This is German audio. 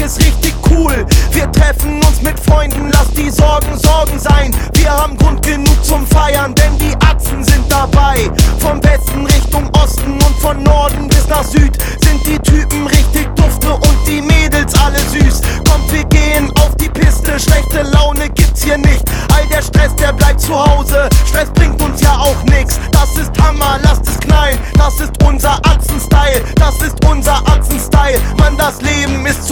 ist richtig cool. Wir treffen uns mit Freunden, lass die Sorgen Sorgen sein. Wir haben Grund genug zum Feiern, denn die Atzen sind dabei. Vom Westen Richtung Osten und von Norden bis nach Süd sind die Typen richtig dufte und die Mädels alle süß. Kommt, wir gehen auf die Piste, schlechte Laune gibt's hier nicht. All der Stress, der bleibt zu Hause, Stress bringt uns ja auch nix. Das ist Hammer, lasst es knallen, das ist unser Atzen-Style. Das ist unser Atzen-Style, Mann, das Leben ist zu